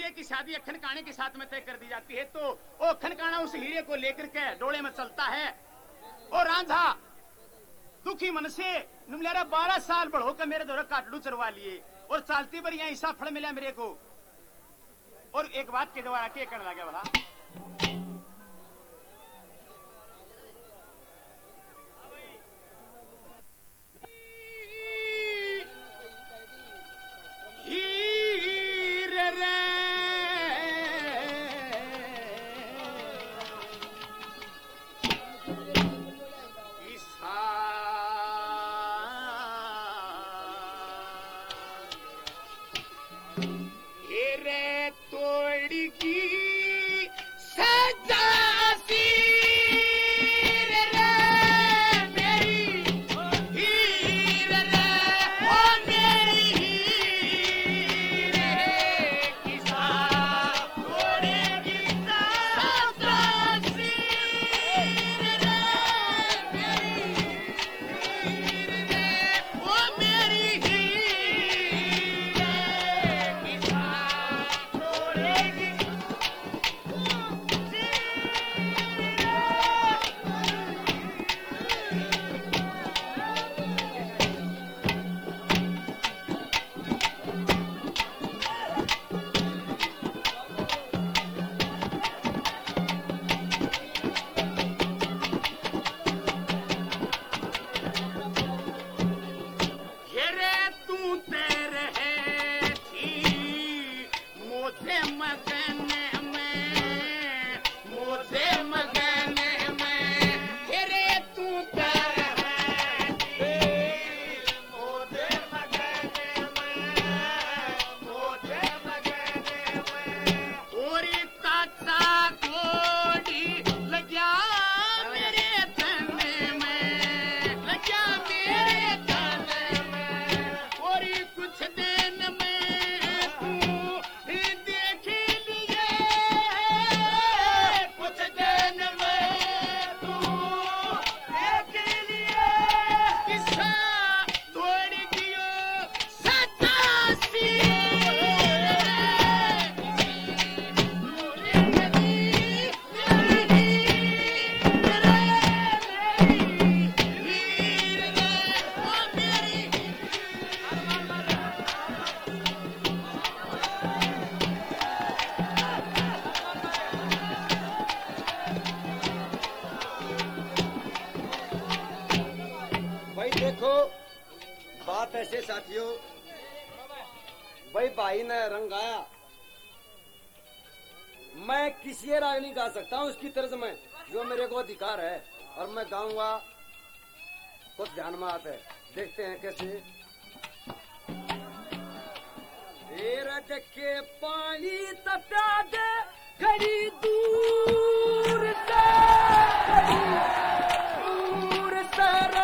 हीरे की शादी खनकाने के साथ में तय कर दी जाती है, तो वो खनकाना उस हीरे को लेकर के डोले में चलता है। और रांझा दुखी मन से नुमलेरा 12 साल बढ़ो कर मेरे द्वारा काटड़ू चरवा लिए और चालती पर यहाँ ऐसा फल मिला मेरे को। और एक बात के द्वारा के करने लगे भला ऐसे साथियों भाई ने रंग गाया, मैं किसी राग नहीं गा सकता हूँ उसकी तर्ज में, जो मेरे को अधिकार है और मैं गाऊंगा। कुछ ध्यान में आता है, देखते हैं कैसे। रज के पानी तपा दे घड़ी दूर से, दूर से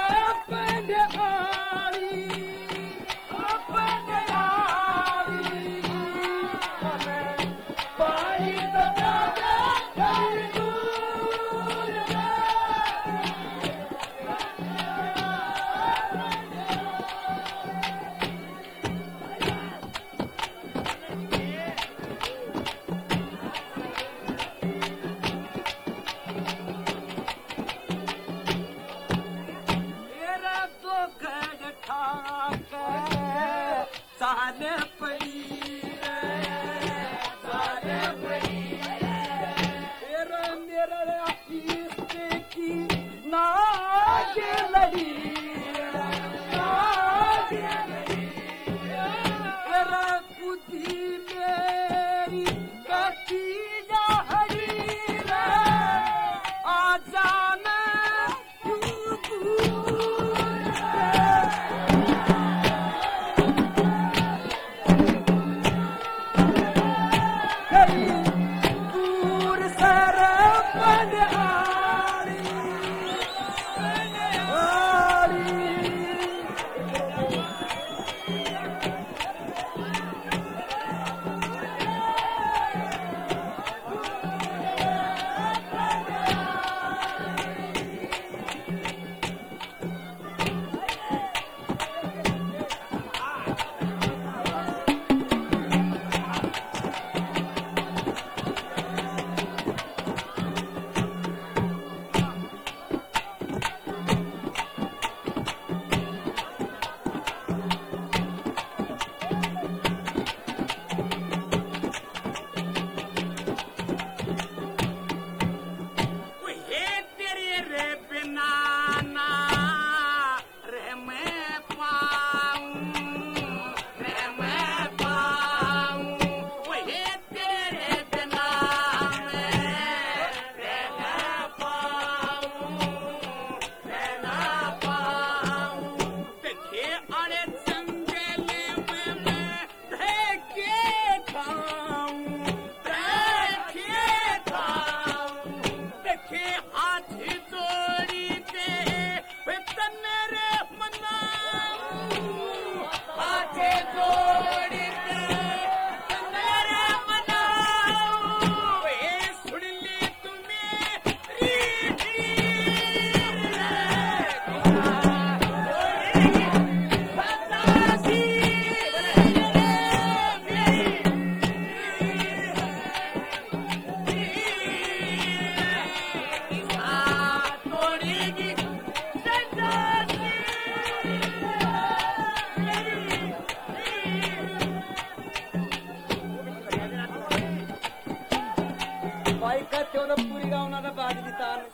कहते हो तो पूरी गाँव ना बाज बितान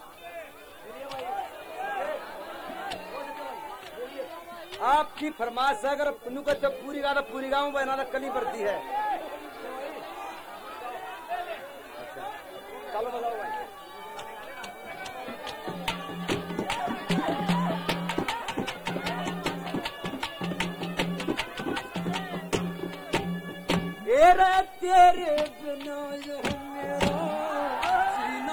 आपकी फरमाइश है अगर पुनू कहते पूरी गाँव बना कली पड़ती है चलो बताओ भाई तेरे बिना मेरा सीना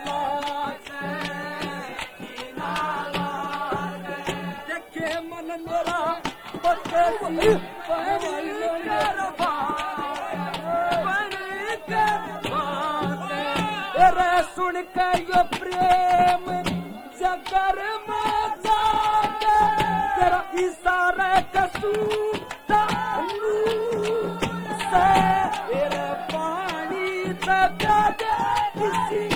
देखे मन मेरा तेरे सुन के ये प्रेम जगर में तेरा इशारा कसूता तेरे पानी तक किसी